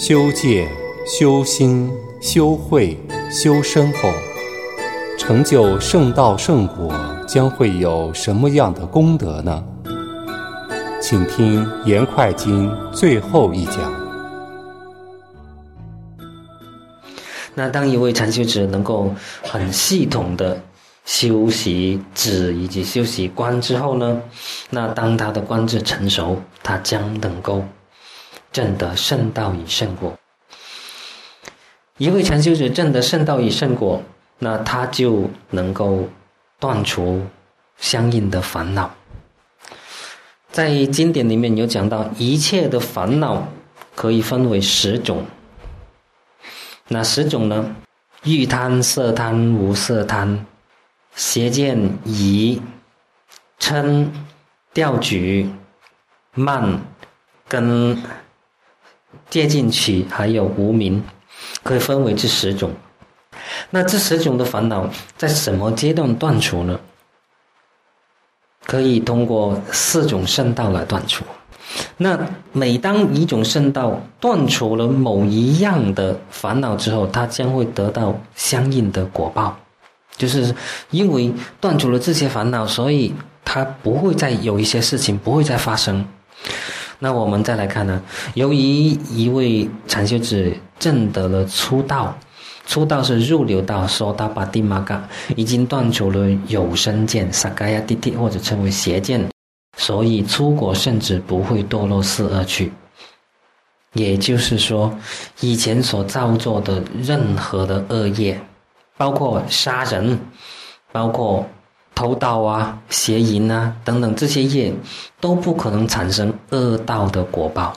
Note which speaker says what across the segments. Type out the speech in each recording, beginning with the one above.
Speaker 1: 修戒、修心、修慧、修身后，成就圣道圣果，将会有什么样的功德呢？请听《严会经》最后一讲。
Speaker 2: 那当一位禅修者能够很系统的修习止以及修习观之后呢，那当他的观智成熟，他将能够证得圣道与圣果。一位禅修者证得圣道与圣果，那他就能够断除相应的烦恼。在经典里面有讲到，一切的烦恼可以分为10种。哪10种呢？欲贪、色贪、无色贪、邪见、疑、嗔、调举、慢跟戒禁取，还有无明，可以分为这10种。那这10种的烦恼在什么阶段断除呢？可以通过4种圣道来断除。那每当一种圣道断除了某一样的烦恼之后，它将会得到相应的果报，就是因为断除了这些烦恼，所以它不会再有一些事情不会再发生。那我们再来看呢，由于一位禅修者证得了初道，初道是入流道，说达巴蒂玛嘎，已经断除了有生见、萨嘎亚蒂蒂或者称为邪见，所以出果圣者不会堕落四恶趣。也就是说，以前所造作的任何的恶业，包括杀人，包括偷盗啊、邪淫啊等等，这些业都不可能产生恶道的果报。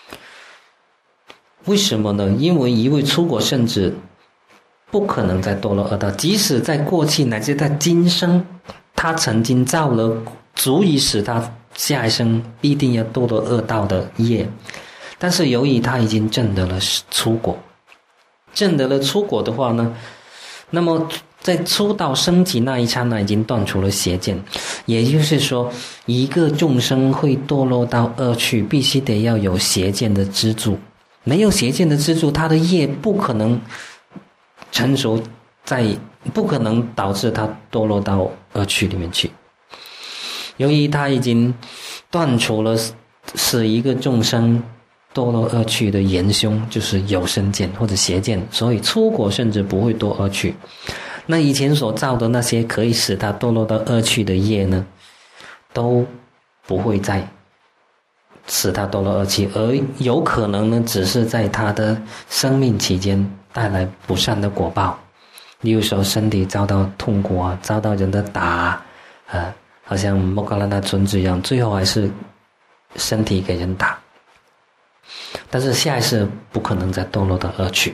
Speaker 2: 为什么呢？因为一位出果圣者不可能再堕落恶道，即使在过去乃至在今生，他曾经造了足以使他下一生必定要堕落恶道的业，但是由于他已经证得了初果，证得了初果的话呢，那么在初道升起那一刹那已经断除了邪见。也就是说，一个众生会堕落到恶趣，必须得要有邪见的资助，没有邪见的资助，他的业不可能成熟，不可能导致他堕落到恶趣里面去。由于他已经断除了使一个众生堕落恶趣的元凶，就是有生见或者邪见，所以出果甚至不会堕恶趣。那以前所造的那些可以使他堕落到恶趣的业呢，都不会再使他堕落恶趣，而有可能呢，只是在他的生命期间带来不善的果报。例如说身体遭到痛苦啊，遭到人的打好像莫格拉纳尊者一样，最后还是身体给人打，但是下一世不可能再堕落到恶趣。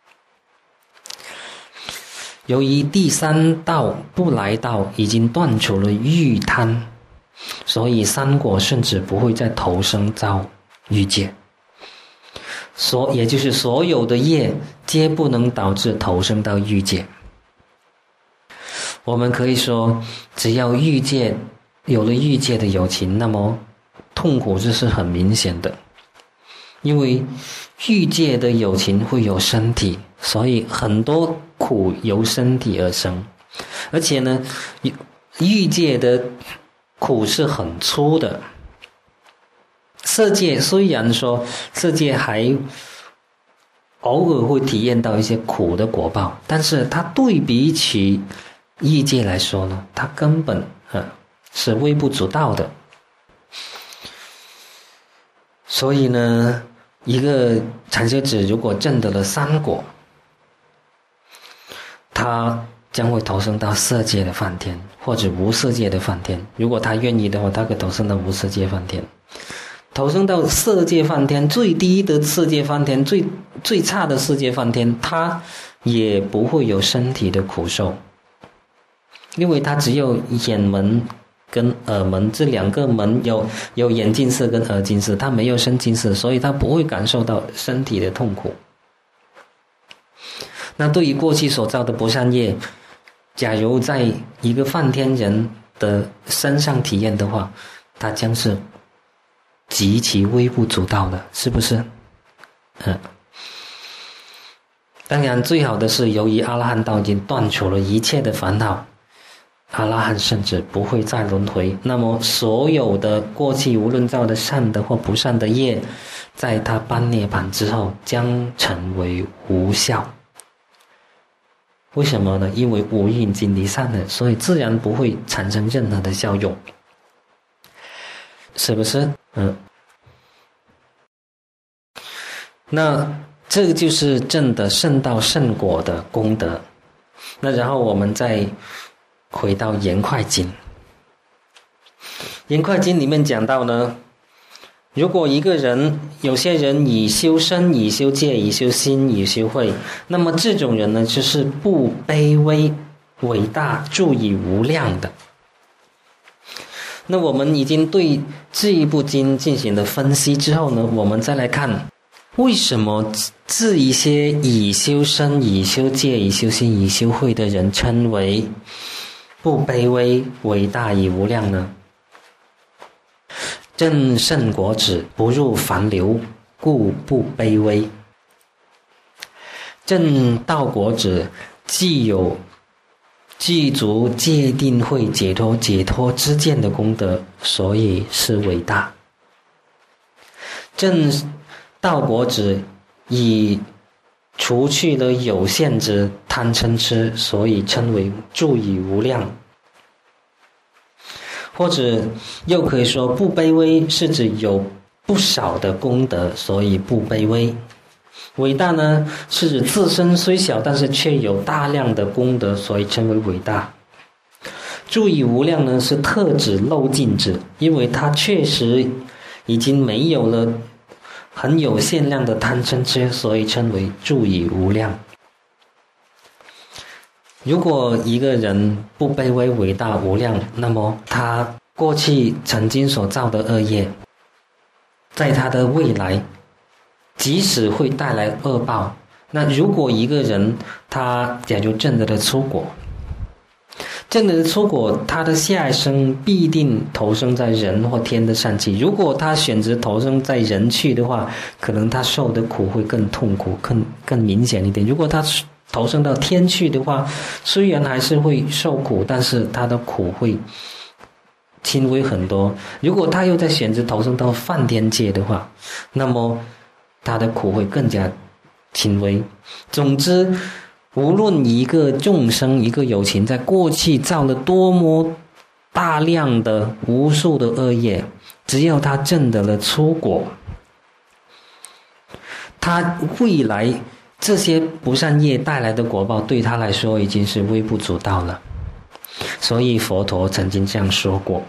Speaker 2: 由于第3道不来道已经断除了欲贪，所以3果圣者不会再投生遭欲界，也就是所有的业皆不能导致投生到欲界。我们可以说，只要欲界有了欲界的有情，那么痛苦这是很明显的。因为欲界的有情会有身体，所以很多苦由身体而生。而且呢，欲界的苦是很粗的。色界虽然说色界还偶尔会体验到一些苦的果报，但是它对比起欲界来说呢，它根本是微不足道的。所以呢，一个禅修者如果证得了3果，他将会投生到色界的梵天或者无色界的梵天。如果他愿意的话，他可以投生到无色界梵天。投生到色界梵天，最低的色界梵天，最差的色界梵天，他也不会有身体的苦受，因为他只有眼门跟耳门这2个门有眼净色跟耳净色，他没有身净色，所以他不会感受到身体的痛苦。那对于过去所造的不善业，假如在一个梵天人的身上体验的话，他将是极其微不足道的，是不是？ 当然最好的是由于阿拉汉道已经断除了一切的烦恼，阿拉汉甚至不会再轮回，那么所有的过去无论造的善的或不善的业，在他般涅槃之后将成为无效。为什么呢？因为五蕴已经离散了，所以自然不会产生任何的效用，是不是？那这个就是证得圣道圣果的功德。那然后我们再回到严快经。严快经里面讲到呢，如果一个人，有些人以修身、以修戒、以修心、以修慧，那么这种人呢，就是不卑微、伟大、助以无量的。那我们已经对这一部经进行了分析之后呢，我们再来看为什么这一些以修身、以修戒、以修心、以修慧的人称为不卑微、伟大以无量呢？正圣果子不入凡流，故不卑微。正道果子既足戒定慧解脱之见的功德，所以是伟大。正道果子已除去了有限之贪嗔痴，所以称为助以无量。或者又可以说不卑微是指有不少的功德，所以不卑微。伟大呢是指自身虽小，但是却有大量的功德，所以称为伟大。助以无量呢是特指漏尽者，因为它确实已经没有了很有限量的贪嗔痴，所以称为助以无量。如果一个人不卑微、伟大、无量，那么他过去曾经所造的恶业，在他的未来即使会带来恶报。那如果一个人他假如证得了出果，证得了出果，他的下一生必定投生在人或天的善趣。如果他选择投生在人去的话，可能他受的苦会更痛苦、更明显一点。如果他投生到天去的话，虽然还是会受苦，但是他的苦会轻微很多。如果他又在选择投生到梵天界的话，那么他的苦会更加轻微。总之，无论一个众生、一个有情在过去造了多么大量的无数的恶业，只要他证得了出果，他未来这些不善业带来的果报对他来说已经是微不足道了。所以佛陀曾经这样说过。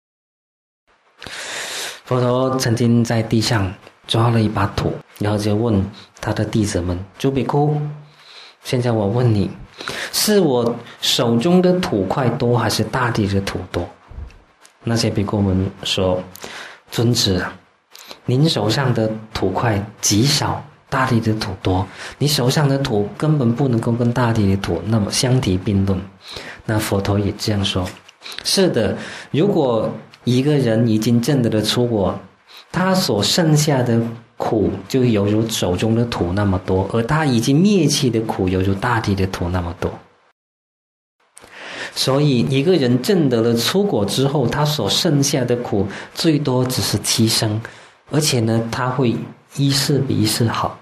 Speaker 2: 佛陀曾经在地上抓了一把土，然后就问他的弟子们：诸比丘，现在我问你，是我手中的土块多，还是大地的土多？那些比丘们说：尊子，您手上的土块极少，大地的土多，你手上的土根本不能够跟大地的土那么相提并论。那佛陀也这样说：是的，如果一个人已经证得了出果，他所剩下的苦就犹如手中的土那么多，而他已经灭去的苦犹如大地的土那么多。所以一个人证得了出果之后，他所剩下的苦最多只是7生，而且呢，他会一世比一世好。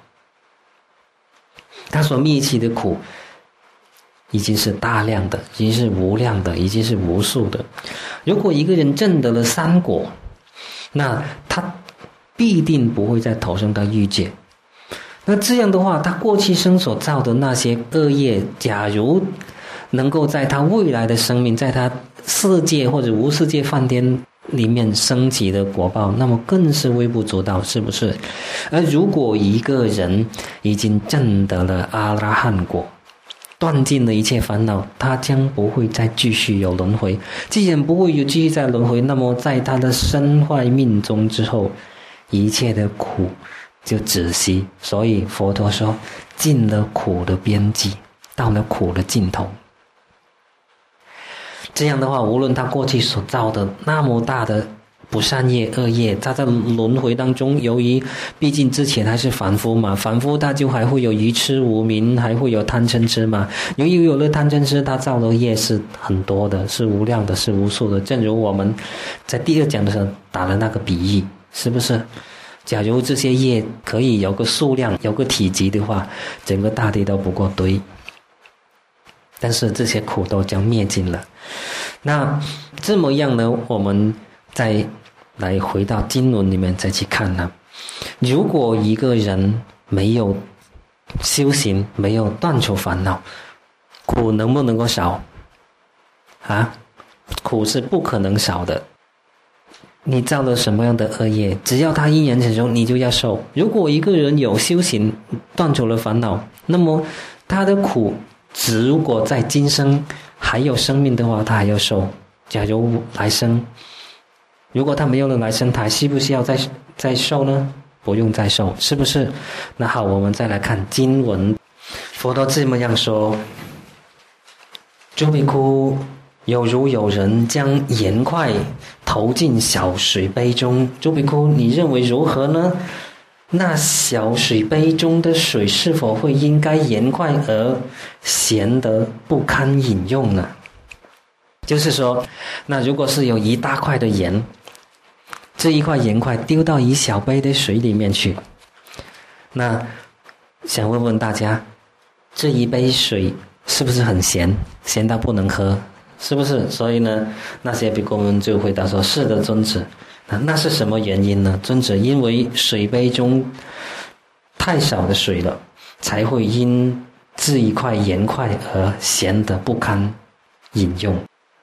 Speaker 2: 他所灭去的苦已经是大量的，已经是无量的，已经是无数的。如果一个人证得了3果，那他必定不会再投生到欲界。那这样的话，他过去生所造的那些恶业，假如能够在他未来的生命，在他世界或者无世界梵天里面升起的果报，那么更是微不足道，是不是？而如果一个人已经证得了阿拉汉果，断尽了一切烦恼，他将不会再继续有轮回。既然不会有继续再轮回，那么在他的身坏命终之后，一切的苦就止息。所以佛陀说，尽了苦的边际，到了苦的尽头。这样的话，无论他过去所造的那么大的不善业恶业，他在轮回当中，由于毕竟之前还是凡夫嘛，凡夫他就还会有愚痴无明，还会有贪嗔痴嘛。由于有了贪嗔痴，他造的业是很多的，是无量的，是无数的。正如我们在第2讲的时候打了那个比喻，是不是？假如这些业可以有个数量，有个体积的话，整个大地都不够堆。但是这些苦都将灭尽了。那这么样呢，我们再来回到经文里面再去看呢。如果一个人没有修行，没有断除烦恼，苦能不能够少？苦是不可能少的。你造了什么样的恶业，只要他因缘成熟，你就要受。如果一个人有修行，断除了烦恼，那么他的苦如果在今生还有生命的话，他还要受。假如来生，如果他没有了来生，他需不需要再受呢？不用再受，是不是？那好，我们再来看经文。佛陀这么样说：诸比丘，有如有人将盐块投进小水杯中，诸比丘，你认为如何呢？那小水杯中的水是否会因该盐块而咸得不堪饮用呢？就是说，那如果是有一大块的盐，这一块盐块丢到一小杯的水里面去，那想问问大家，这一杯水是不是很咸，咸到不能喝？是不是？所以呢，那些比丘们就回答说：是的，尊者。那是什么原因呢？尊者，因为水杯中太少的水了，才会因这一块盐块而咸得不堪饮用。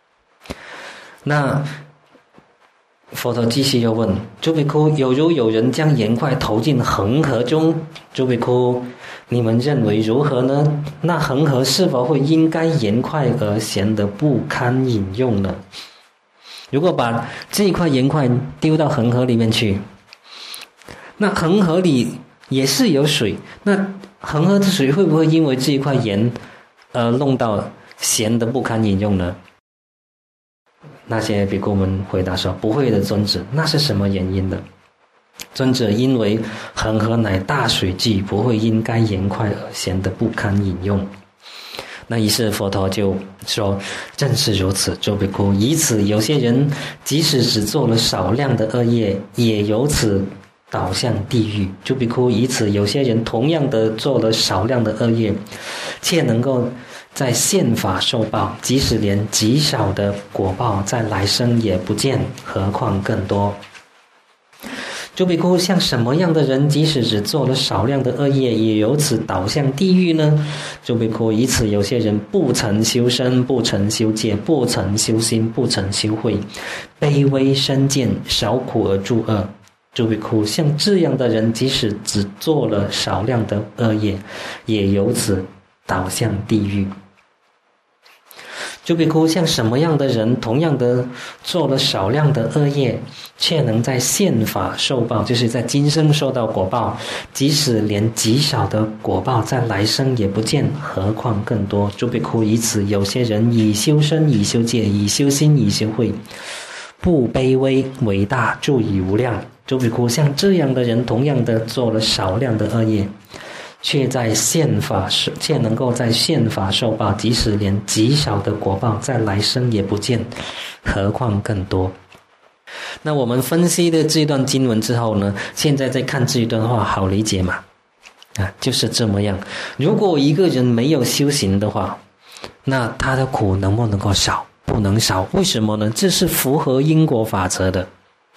Speaker 2: 那佛陀继续又问：诸比丘，有如有人将盐块投进恒河中，诸比丘，你们认为如何呢？那恒河是否会因该盐块而咸得不堪饮用呢？如果把这一块盐块丢到恒河里面去，那恒河里也是有水，那恒河的水会不会因为这一块盐弄到咸得不堪饮用呢？那些比丘们回答说：不会的，尊者。那是什么原因呢？尊者，因为恒河乃大水际，不会因该盐块而咸得不堪饮用。那于是佛陀就说：正是如此，诸比丘，以此有些人即使只做了少量的恶业，也由此导向地狱。诸比丘，以此有些人同样的做了少量的恶业，却能够在现法受报，即使连极少的果报在来生也不见，何况更多。诸比丘，像什么样的人即使只做了少量的恶业，也由此导向地狱呢？诸比丘，以此有些人不曾修身，不曾修戒，不曾修心，不曾修慧，卑微身见，少苦而助恶。诸比丘，像这样的人即使只做了少量的恶业，也由此导向地狱。诸比丘，像什么样的人同样的做了少量的恶业，却能在现法受报，就是在今生受到果报，即使连极少的果报在来生也不见，何况更多。诸比丘，以此有些人以修身，以修戒，以修心，以修慧，不卑微为大，助以无量。诸比丘，像这样的人同样的做了少量的恶业，却能够在现法受报，即使连极少的果报在来生也不见，何况更多。那我们分析的这段经文之后呢，现在再看这一段话，好理解嘛？就是这么样。如果一个人没有修行的话，那他的苦能不能够少？不能少。为什么呢？这是符合因果法则的。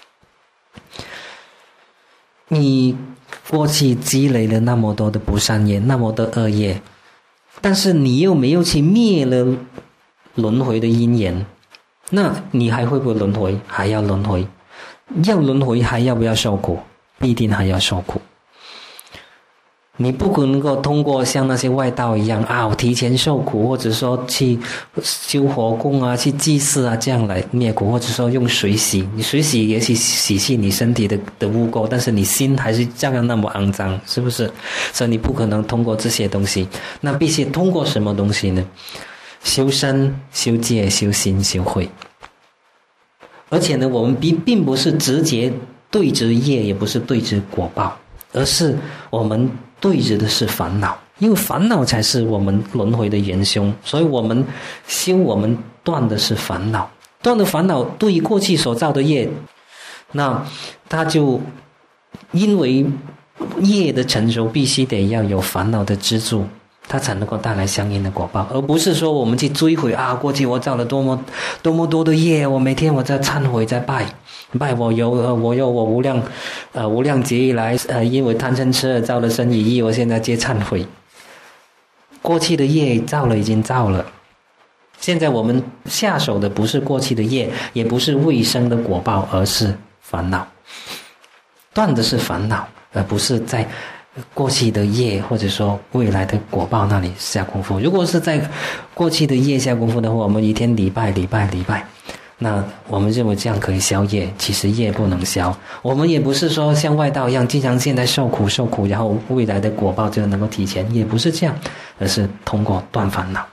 Speaker 2: 你过去积累了那么多的不善业，那么多恶业，但是你又没有去灭了轮回的因缘，那你还会不会轮回？还要轮回。要轮回还要不要受苦？必定还要受苦。你不可能够通过像那些外道一样我提前受苦，或者说去修火供啊，去祭祀啊，这样来灭苦，或者说用水洗。你水洗也许洗去你身体的污垢，但是你心还是照样那么肮脏，是不是？所以你不可能通过这些东西。那必须通过什么东西呢？修身、修戒、修心、修慧。 而且呢，我们并不是直接对峙业，也不是对峙果报，而是我们对峙的是烦恼，因为烦恼才是我们轮回的元凶，所以我们断的是烦恼，断的烦恼对于过去所造的业，那它就因为业的成熟必须得要有烦恼的资助，它才能够带来相应的果报，而不是说我们去追悔啊，过去我造了多么多的业，我每天我在忏悔，在拜我无量劫以来因为贪嗔痴而造了身语意，我现在皆忏悔。过去的业造了已经造了，现在我们下手的不是过去的业，也不是未生的果报，而是烦恼，断的是烦恼，而不是在过去的业或者说未来的果报那里下功夫。如果是在过去的业下功夫的话，我们一天礼拜，那我们认为这样可以消业，其实业不能消。我们也不是说像外道一样经常现在受苦，然后未来的果报就能够提前，也不是这样，而是通过断烦恼。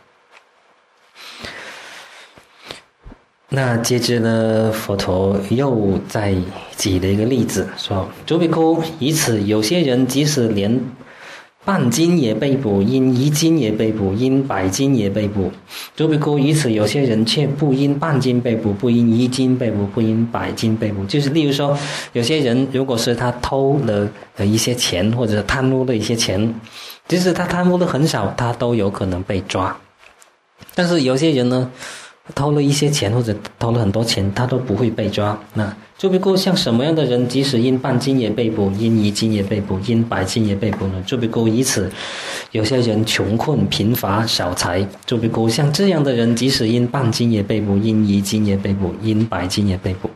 Speaker 2: 那接着呢，佛陀又再举了一个例子，说诸比丘，以此有些人即使连半斤也被捕，因1斤也被捕，因100斤也被捕。诸比丘，以此有些人却不因半斤被捕，不因1斤被捕，不因100斤被捕。就是例如说，有些人如果是他偷了一些钱，或者贪污了一些钱，即使他贪污的很少，他都有可能被抓。但是有些人呢，偷了一些钱或者偷了很多钱，他都不会被抓。那诸比丘，像什么样的人即使因半斤也被捕，因1斤也被捕，因100斤也被捕呢？诸比丘，以此有些人穷困贫乏少财。诸比丘，像这样的人即使因半斤也被捕，因1斤也被捕，因100斤也被捕。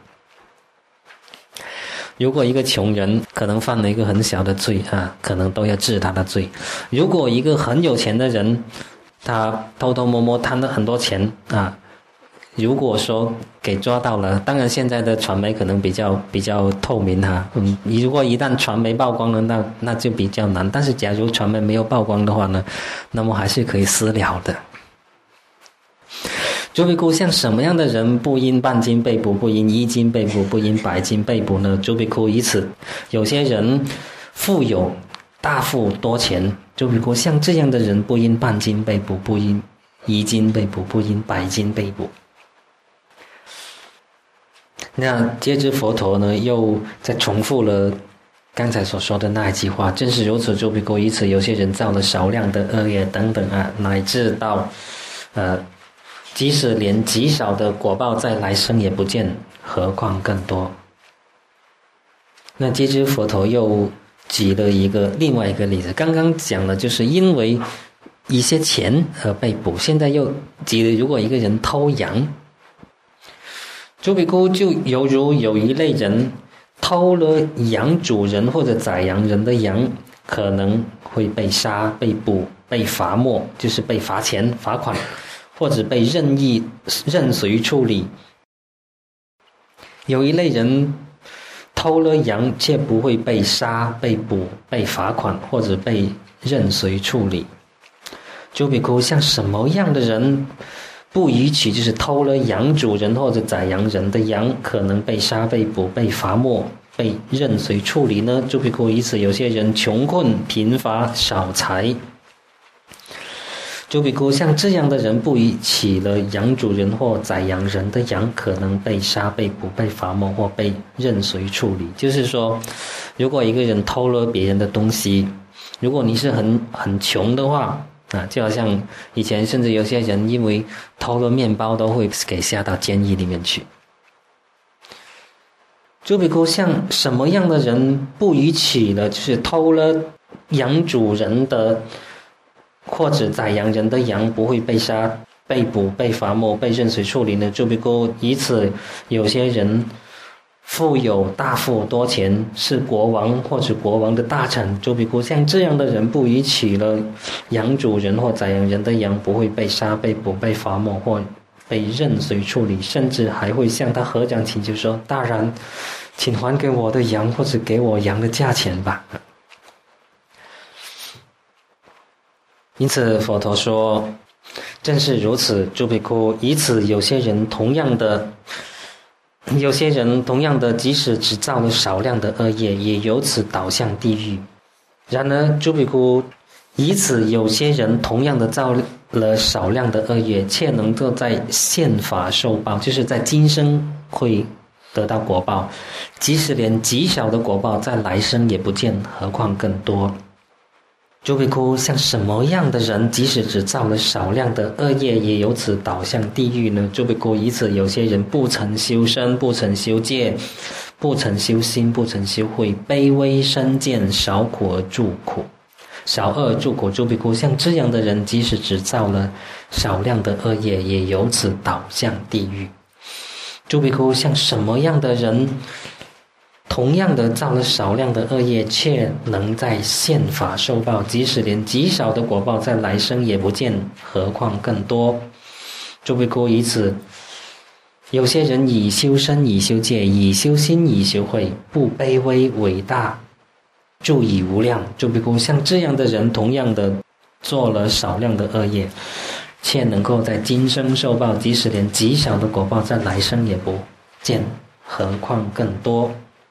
Speaker 2: 如果一个穷人可能犯了一个很小的罪可能都要治他的罪。如果一个很有钱的人，他偷偷摸摸贪了很多钱如果说给抓到了，当然现在的传媒可能比较透明你如果一旦传媒曝光了，那就比较难。但是假如传媒没有曝光的话呢，那么还是可以私了的。诸比丘，像什么样的人不因半斤被捕，不因1斤被捕，不因100斤被捕呢？诸比丘，以此有些人富有大富多钱。诸比丘，像这样的人不因半斤被捕，不因1斤被捕，不因100斤被捕。那接着佛陀呢又再重复了刚才所说的那一句话，正是如此，诸比丘，以此有些人造了少量的恶业等等乃至到即使连极少的果报在来生也不见，何况更多。那接着佛陀又举了另外一个例子，刚刚讲了就是因为一些钱而被捕，现在又举了如果一个人偷羊。诸比丘，就犹如有一类人偷了羊主人或者宰羊人的羊，可能会被杀、被捕、被罚没，就是被罚钱、罚款，或者被任随处理。有一类人偷了羊却不会被杀、被捕、被罚款，或者被任随处理。诸比丘，像什么样的人不逾矩，就是偷了羊主人或者宰羊人的羊，可能被杀、被捕、被罚没、被任随处理呢？诸比丘，以此有些人穷困贫乏少财。诸比丘，像这样的人不依起了羊主人或宰羊人的羊，可能被杀、被捕、被罚没或被任随处理。就是说，如果一个人偷了别人的东西，如果你是很穷的话就好像以前甚至有些人因为偷了面包都会给下到监狱里面去。诸比丘，像什么样的人不依起了就是偷了羊主人的或者宰羊人的羊，不会被杀、被捕、被罚没、被任随处理呢？诸比丘，以此有些人富有大富多钱，是国王或者国王的大臣。诸比丘，像这样的人不依起了羊主人或宰羊人的羊，不会被杀、被捕、被罚没或被任随处理，甚至还会向他合掌请求说：大人，请还给我的羊，或者给我羊的价钱吧。因此佛陀说，正是如此，诸比丘，以此有些人同样的有些人同样的，即使只造了少量的恶业，也由此导向地狱。然而朱比库以此，有些人同样的造了少量的恶业，却能够在现法受报，就是在今生会得到果报，即使连极小的果报在来生也不见，何况更多。朱比库像什么样的人，即使只造了少量的恶业，也由此导向地狱呢？朱比库以此，有些人不曾修身，不曾修戒，不曾修心，不曾修慧，卑微身见，少苦而助苦，少恶而助苦。朱比库像这样的人，即使只造了少量的恶业，也由此导向地狱。朱比库像什么样的人，同样的造了少量的恶业，却能在现法受报，即使连极少的果报在来生也不见，何况更多。朱比库以此，有些人以修身，以修戒，以修心，以修慧，不卑微伟大，助以无量。朱比库像这样的人，同样的做了少量的恶业，却能够在今生受报，即使连极小的果报在来生也不见，何况更多。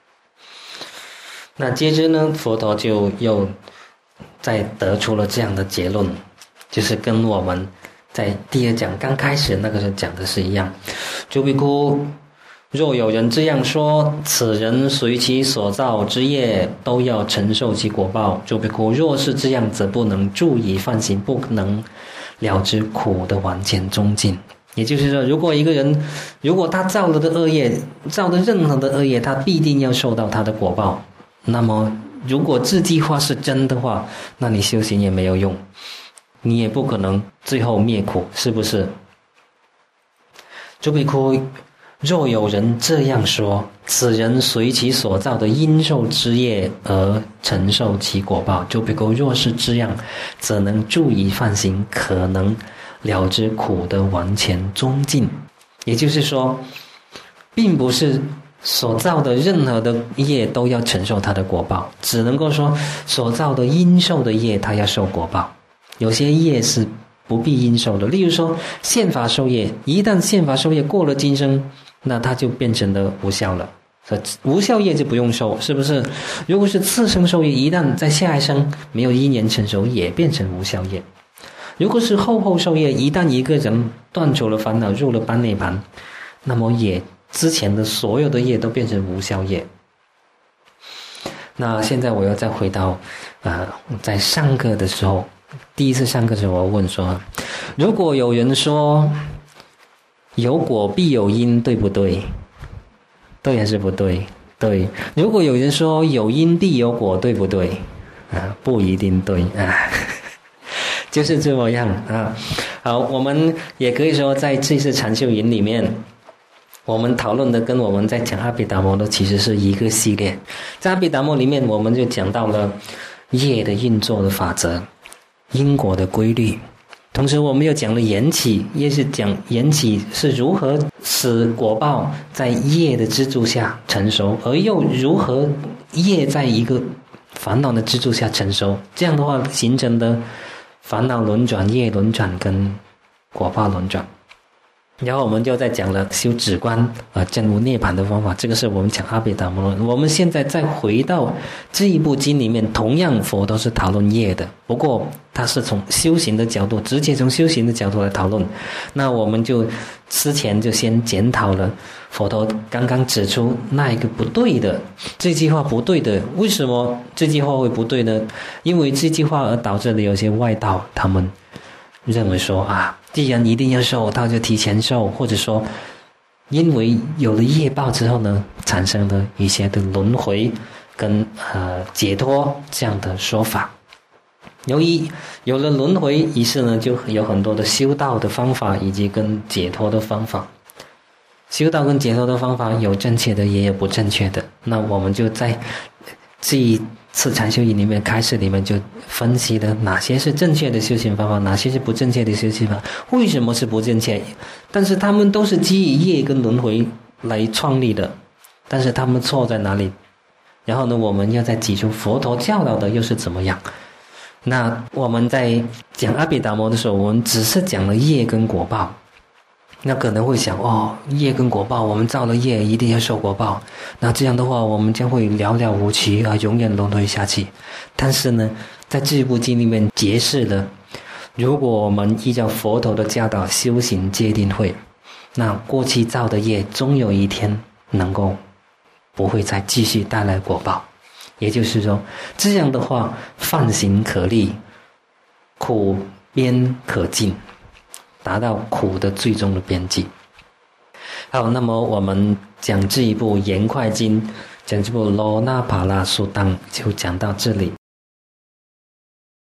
Speaker 2: 那接着呢，佛陀就又再得出了这样的结论，就是跟我们在第二讲刚开始那个时候讲的是一样。朱比库，若有人这样说，此人随其所造之业都要承受其果报。朱比库，若是这样，则不能助以犯行，不能了知苦的完全终尽。也就是说，如果一个人，如果他造了的恶业，造的任何的恶业，他必定要受到他的果报。那么如果这句话是真的话，那你修行也没有用，你也不可能最后灭苦，是不是？朱比库，若有人这样说，此人随其所造的因受之业而承受其果报。朱比库，若是这样，则能助以犯行，可能了知苦的完全终尽。也就是说，并不是所造的任何的业都要承受它的果报，只能够说所造的因受的业它要受果报。有些业是不必因受的，例如说现法受业，一旦现法受业过了今生，那它就变成了无效了，无效业就不用受，是不是？如果是次生受业，一旦在下一生没有因缘成熟，也变成无效业。如果是后受业，一旦一个人断除了烦恼，入了般涅槃，那么也之前的所有的业都变成无效业。那现在我要再回到在上课的时候，第一次上课的时候，我问说，如果有人说有果必有因，对不对？对还是不对？对。如果有人说有因必有果，对不对？不一定对就是这么样啊。好，我们也可以说在这次禅修营里面，我们讨论的跟我们在讲阿毗达摩的其实是一个系列。在阿毗达摩里面，我们就讲到了业的运作的法则，因果的规律，同时我们又讲了缘起，也是讲缘起是如何使果报在业的支柱下成熟，而又如何业在一个烦恼的支柱下成熟，这样的话形成的烦恼轮转、业轮转跟果报轮转。然后我们就在讲了修止观证悟涅槃的方法，这个是我们讲阿毗达摩论。我们现在再回到这一部经里面，同样佛都是讨论业的，不过他是从修行的角度，直接从修行的角度来讨论。那我们就之前就先检讨了佛陀刚刚指出那一个不对的，这句话不对的。为什么这句话会不对呢？因为这句话而导致了有些外道他们认为说既然一定要受，他就提前受，或者说因为有了业报之后呢，产生了一些的轮回跟解脱这样的说法。由于有了轮回，于是呢就有很多的修道的方法以及跟解脱的方法。修道跟解脱的方法有正确的也有不正确的，那我们就在这一次禅修营里面开始里面就分析了哪些是正确的修行方法，哪些是不正确的修行方法，为什么是不正确，但是他们都是基于业跟轮回来创立的，但是他们错在哪里？然后呢，我们要再指出佛陀教导的又是怎么样。那我们在讲阿毗达摩的时候，我们只是讲了业跟果报， 那可能会想业跟果报，我们造了业一定要受果报，那这样的话我们将会寥寥无期啊，永远轮回下去。但是呢，在这部经里面解释了，如果我们依照佛陀的教导修行戒定慧，那过去造的业终有一天能够不会再继续带来果报。也就是说，这样的话梵行可立，苦边可尽，达到苦的最终的边际。好，那么我们讲这一部《言快经》，讲这部《罗那帕拉苏当》就讲到这里。